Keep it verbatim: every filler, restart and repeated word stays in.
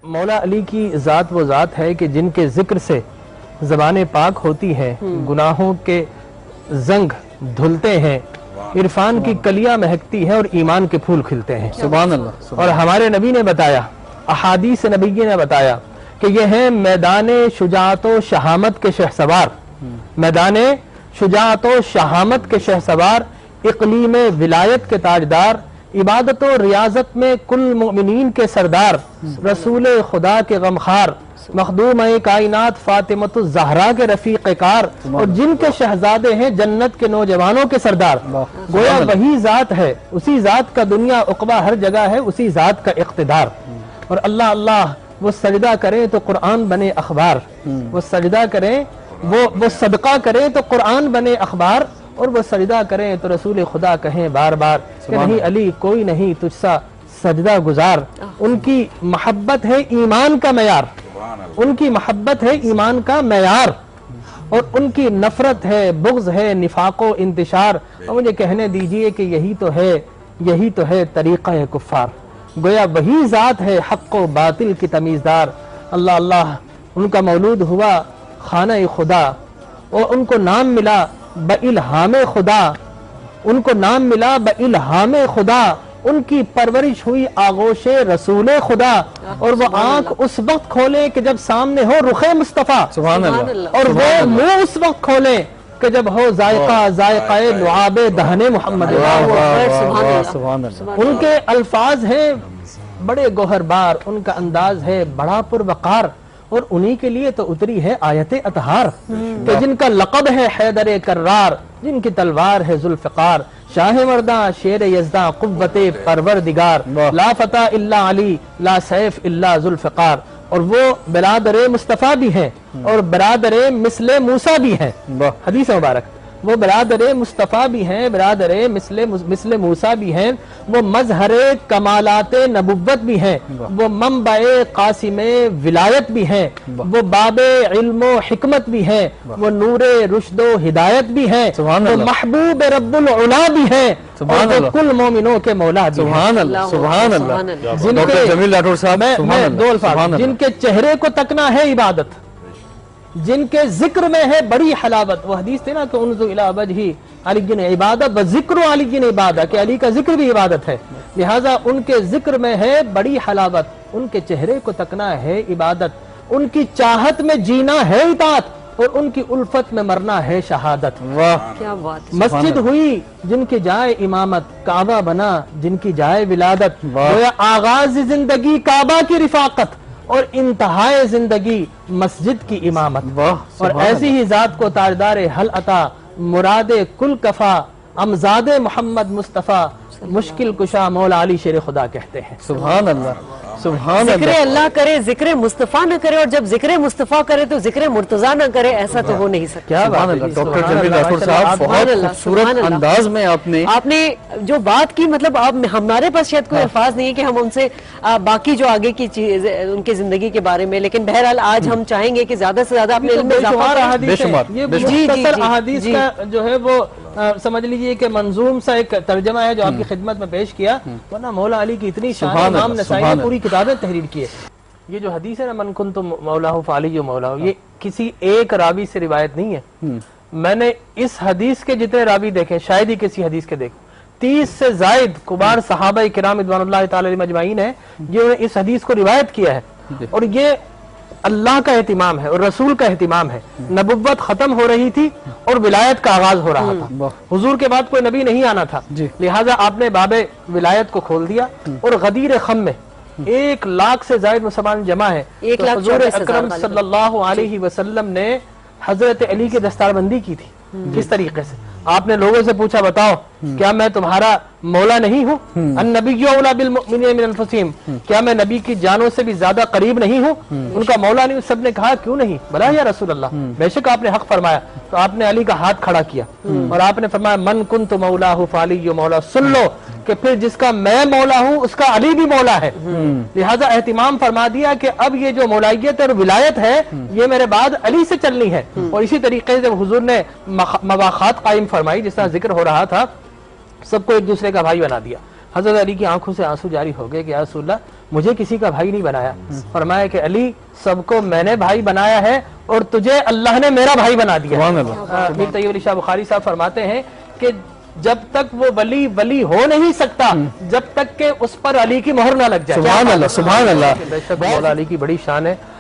مولا علی کی ذات وہ ذات ہے کہ جن کے ذکر سے زبان پاک ہوتی ہے، گناہوں کے زنگ دھلتے ہیں، عرفان کی کلیاں مہکتی ہے اور ایمان کے پھول کھلتے ہیں۔ سبحان اللہ۔ اور ہمارے نبی نے بتایا، احادیث نبی نے بتایا کہ یہ ہیں میدان شجاعت و شہامت کے شہسوار، میدان شجاعت و شہامت کے شہسوار، اقلیم ولایت کے تاجدار، عبادت و ریاضت میں کل مؤمنین کے سردار، رسول خدا کے غمخوار، مخدوم کائنات فاطمۃ الزہرا کے رفیق کار، اور جن کے شہزادے ہیں جنت کے نوجوانوں کے سردار۔ گویا وہی ذات ہے، اسی ذات کا دنیا عقبہ ہر جگہ ہے، اسی ذات کا اقتدار۔ اور اللہ اللہ وہ سجدہ کریں تو قرآن بنے اخبار، وہ سجدہ کریں وہ وہ صدقہ کریں تو قرآن بنے اخبار، اور وہ سجدہ کریں تو رسول خدا کہیں بار بار کہ نہیں علی کوئی نہیں تجھ سا سجدہ گزار۔ ان کی محبت ہے ایمان کا معیار، ان کی محبت ہے ایمان کا معیار، اور ان کی نفرت ہے بغض ہے نفاق و انتشار۔ اور مجھے کہنے دیجئے کہ یہی تو ہے یہی تو ہے طریقہ کفار۔ گویا وہی ذات ہے حق و باطل کی تمیزدار۔ اللہ اللہ ان کا مولود ہوا خانہ خدا، اور ان کو نام ملا بإلہام خدا، ان کو نام ملا بإلہام خدا، ان کی پرورش ہوئی آغوش رسول خدا، اور وہ آنکھ اس وقت کھولیں کہ جب سامنے ہو رخ مصطفیٰ، سبحان اللہ، اور وہ منہ اس وقت کھولیں کہ جب ہو ذائقہ ذائقہ لعاب دہن محمد۔ سبحان اللہ۔ ان کے الفاظ ہیں بڑے گوہر بار، ان کا انداز ہے بڑا پروقار، اور انہی کے لیے تو اتری ہے آیت اطہار کہ جن کا لقب ہے حیدر کرار، جن کی تلوار ہے ذوالفقار، شاہ مرداں شیر یزداں قوت پروردگار، لا فتح الا علی لا سیف الا ذوالفقار۔ اور وہ برادر مصطفیٰ بھی ہیں اور برادر مثل موسیٰ بھی ہیں، حدیث مبارک، وہ برادر مصطفیٰ بھی ہیں، برادر مثل مثل موسیٰ بھی ہیں، وہ مظہر کمالات نبوت بھی ہیں، وہ منبع قاسم ولایت بھی ہیں، وہ باب علم و حکمت بھی ہیں، وہ نور رشد و ہدایت بھی ہیں، وہ محبوب رب العلا بھی ہیں، اور وہ کل مومنوں کے مولا بھی ہیں۔ سبحان اللہ، سبحان اللہ۔ ڈاکٹر جمیل راٹھور صاحب، میں دو الفاظ، جن کے چہرے کو تکنا ہے عبادت، جن کے ذکر میں ہے بڑی حلاوت۔ وہ حدیث تھے نا کہ انظر الی وجہ علی جن عبادت و ذکر علی جن عبادت، کہ علی کا ذکر بھی عبادت ہے، لہٰذا ان کے ذکر میں ہے بڑی حلاوت، ان کے چہرے کو تکنا ہے عبادت، ان کی چاہت میں جینا ہے اطاعت، اور ان کی الفت میں مرنا ہے شہادت۔ کیا بات۔ مسجد ہوئی جن کی جائے امامت، کعبہ بنا جن کی جائے ولادت، گویا آغاز زندگی کعبہ کی رفاقت اور انتہائے زندگی مسجد کی امامت۔ اور ایسی ہی ذات کو تاجدار حل عطا، مراد کل کفا، امزاد محمد مصطفیٰ، مشکل کشا مولا علی شیر خدا کہتے ہیں۔ سبحان اللہ، سبحان اللہ۔ ذکر اللہ کرے ذکر مصطفیٰ نہ کرے، اور جب ذکر مصطفیٰ کرے تو ذکر مرتضیٰ نہ کرے، ایسا تو ہو نہیں سکتا۔ کیا بات ہے ڈاکٹر جمیل راٹھور صاحب، بہت خوبصورت انداز میں آپ نے آپ نے جو بات کی، مطلب اب ہمارے پاس شاید کوئی الفاظ نہیں ہے کہ ہم ان سے باقی جو آگے کی چیز ان کی زندگی کے بارے میں، لیکن بہرحال آج ہم چاہیں گے کہ زیادہ سے زیادہ اپنے علم میں اضافہ کریں۔ بے شمار، یہ مختصر احادیث کا جو ہے وہ سمجھ لیجئے کہ منظوم سا ایک ترجمہ ہے جو آپ کی خدمت میں پیش کیا، ورنہ مولا علی کی اتنی شان، امام نسائی نے پوری کتابیں تحریر کی ہے۔ یہ جو حدیث ہے نا من کنت مولاہ فعلی مولاہ، یہ کسی ایک راوی سے روایت نہیں ہے۔ میں نے اس حدیث کے جتنے راوی دیکھے، شاید ہی کسی حدیث کے دیکھیں، تیس سے زائد کبار صحابہ کرام رضوان اللہ تعالی علیہم اجمعین ہیں جنہوں نے اس حدیث کو روایت کیا ہے، اور یہ اللہ کا اہتمام ہے اور رسول کا اہتمام ہے۔ نبوت ختم ہو رہی تھی اور ولایت کا آغاز ہو رہا تھا، حضور کے بعد کوئی نبی نہیں آنا تھا، لہٰذا آپ نے باب ولایت کو کھول دیا، اور غدیر خم میں ایک لاکھ سے زائد مسلمان جمع ہے۔ حضور اکرم صلی اللہ علیہ وسلم نے حضرت علی کی دستار بندی کی تھی۔ کس طریقے سے؟ آپ نے لوگوں سے پوچھا بتاؤ کیا میں تمہارا مولا نہیں ہوں؟ النبی اولی بالمؤمنین من انفسہم، کیا میں نبی کی جانوں سے بھی زیادہ قریب نہیں ہوں؟ ان کا مولا نہیں؟ سب نے کہا کیوں نہیں؟ بلا یا رسول اللہ، بے شک آپ نے حق فرمایا۔ تو آپ نے علی کا ہاتھ کھڑا کیا اور آپ نے فرمایا من کنت مولاہ فعلی مولا، سن لو کہ پھر جس کا میں مولا ہوں اس کا علی بھی مولا ہے۔ لہٰذا اہتمام فرما دیا کہ اب یہ جو مولائیت اور ولایت ہے یہ میرے بعد علی سے چلنی ہے۔ اور اسی طریقے سے حضور نے مواخات قائم فرمائی، جس طرح ذکر ہو رہا تھا، سب کو ایک دوسرے کا بھائی بنا دیا۔ حضرت علی کی آنکھوں سے آنسو جاری ہو گئے کہ یا رسول اللہ مجھے کسی کا بھائی نہیں بنایا. فرمایا کہ علی سب کو میں نے بھائی بنایا ہے اور تجھے اللہ نے میرا بھائی بنا دیا. میر طیب علی شاہ بخاری صاحب فرماتے ہیں کہ جب تک وہ ولی ولی ہو نہیں سکتا جب تک کہ اس پر علی کی مہر نہ لگ جائے. سبحان اللہ سبحان اللہ. بے شک مولا علی کی بڑی شان ہے.